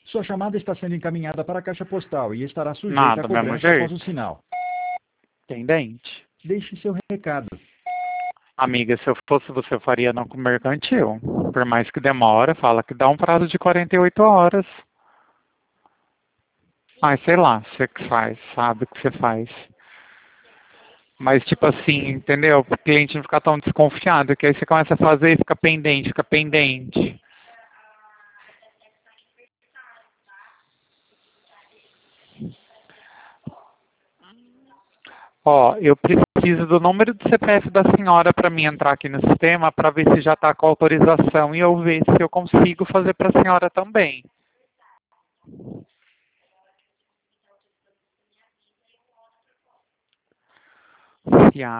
Sua chamada está sendo encaminhada para a caixa postal e estará sujeita Nada, a do mesmo cobrança após o jeito. sinal. Tem dente. Deixe seu recado. Amiga, se eu fosse você, eu faria não com mercantil. Por mais que demora, fala que dá um prazo de 48 horas. Ai, sei lá, você que faz, sabe o que você faz. Mas, tipo assim, entendeu? O cliente não ficar tão desconfiado, que aí você começa a fazer e fica pendente, fica pendente. Ó, eu preciso do número do CPF da senhora para mim entrar aqui no sistema para ver se já está com autorização e eu ver se eu consigo fazer para a senhora também.